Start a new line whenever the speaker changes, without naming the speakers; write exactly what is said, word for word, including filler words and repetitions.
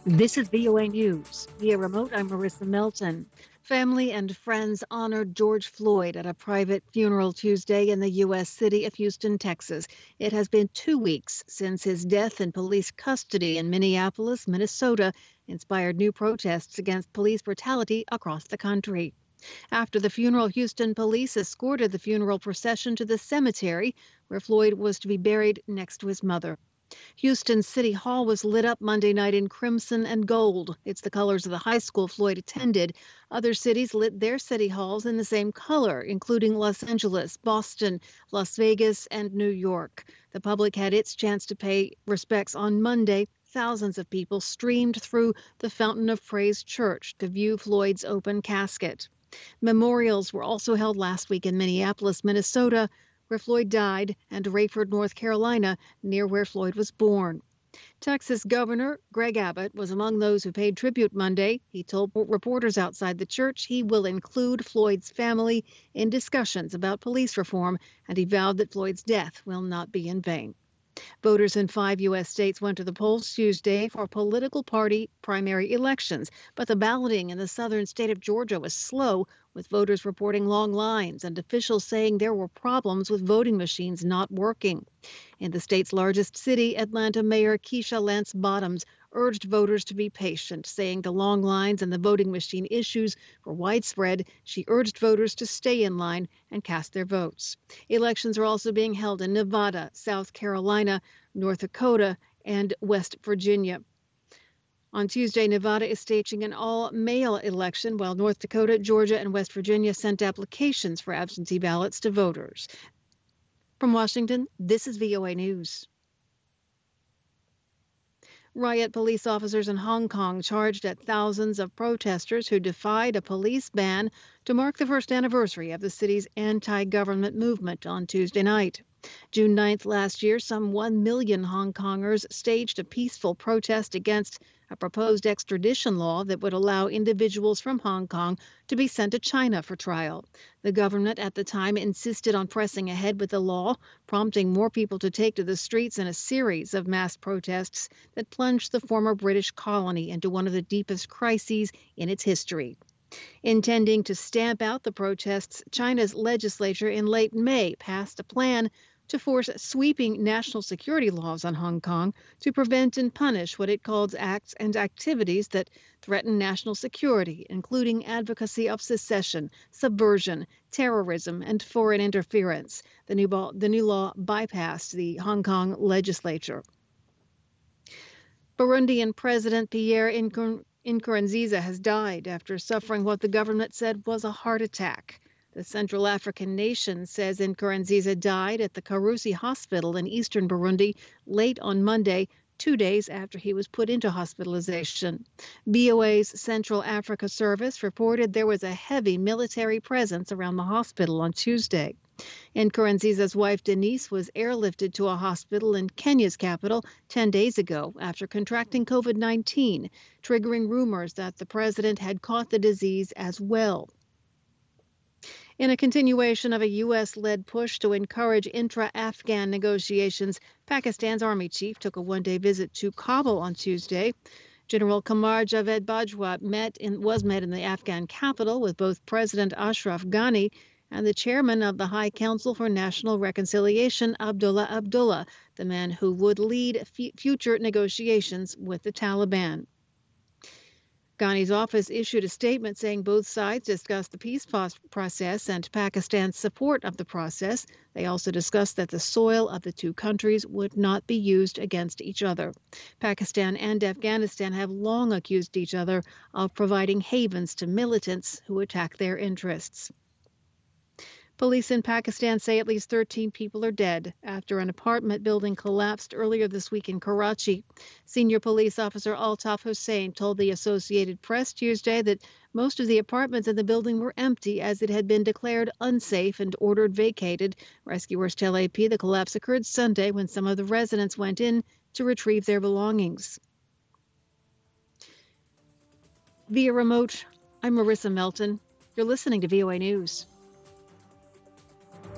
This is V O A News. Via remote, I'm Marissa Melton. Family and friends honored George Floyd at a private funeral Tuesday in the U S city of Houston, Texas. It has been two weeks since his death in police custody in Minneapolis, Minnesota, inspired new protests against police brutality across the country. After the funeral, Houston police escorted the funeral procession to the cemetery where Floyd was to be buried next to his mother. Houston City Hall was lit up Monday night in crimson and gold. It's the colors of the high school Floyd attended. Other cities lit their city halls in the same color, including Los Angeles, Boston, Las Vegas, and New York. The public had its chance to pay respects on Monday. Thousands of people streamed through the Fountain of Praise Church to view Floyd's open casket. Memorials were also held last week in Minneapolis, Minnesota, where Floyd died, and Rayford, North Carolina, near where Floyd was born. Texas Governor Greg Abbott was among those who paid tribute Monday. He told reporters outside the church he will include Floyd's family in discussions about police reform, and he vowed that Floyd's death will not be in vain. Voters in five U S states went to the polls Tuesday for political party primary elections, but the balloting in the southern state of Georgia was slow, with voters reporting long lines and officials saying there were problems with voting machines not working. In the state's largest city, Atlanta Mayor Keisha Lance Bottoms urged voters to be patient, saying the long lines and the voting machine issues were widespread. She urged voters to stay in line and cast their votes. Elections are also being held in Nevada, South Carolina, North Dakota, and West Virginia. On Tuesday, Nevada is staging an all-mail election, while North Dakota, Georgia, and West Virginia sent applications for absentee ballots to voters. From Washington, this is V O A News. Riot police officers in Hong Kong charged at thousands of protesters who defied a police ban to mark the first anniversary of the city's anti-government movement on Tuesday night. June ninth last year, some one million Hong Kongers staged a peaceful protest against a proposed extradition law that would allow individuals from Hong Kong to be sent to China for trial. The government at the time insisted on pressing ahead with the law, prompting more people to take to the streets in a series of mass protests that plunged the former British colony into one of the deepest crises in its history. Intending to stamp out the protests, China's legislature in late May passed a plan to force sweeping national security laws on Hong Kong to prevent and punish what it calls acts and activities that threaten national security, including advocacy of secession, subversion, terrorism, and foreign interference. The new, ball, the new law bypassed the Hong Kong legislature. Burundian President Pierre Nkurunziza has died after suffering what the government said was a heart attack. The Central African nation says Nkurunziza died at the Karusi Hospital in eastern Burundi late on Monday, two days after he was put into hospitalization. V O A's Central Africa service reported there was a heavy military presence around the hospital on Tuesday. Nkurunziza's wife Denise was airlifted to a hospital in Kenya's capital ten days ago after contracting COVID nineteen, triggering rumors that the president had caught the disease as well. In a continuation of a U S-led push to encourage intra-Afghan negotiations, Pakistan's army chief took a one-day visit to Kabul on Tuesday. General Qamar Javed Bajwa met in, was met in the Afghan capital with both President Ashraf Ghani and the chairman of the High Council for National Reconciliation, Abdullah Abdullah, the man who would lead f- future negotiations with the Taliban. Ghani's office issued a statement saying both sides discussed the peace process and Pakistan's support of the process. They also discussed that the soil of the two countries would not be used against each other. Pakistan and Afghanistan have long accused each other of providing havens to militants who attack their interests. Police in Pakistan say at least thirteen people are dead after an apartment building collapsed earlier this week in Karachi. Senior police officer Altaf Hussain told the Associated Press Tuesday that most of the apartments in the building were empty as it had been declared unsafe and ordered vacated. Rescuers tell A P the collapse occurred Sunday when some of the residents went in to retrieve their belongings. Via remote, I'm Marissa Melton. You're listening to V O A News.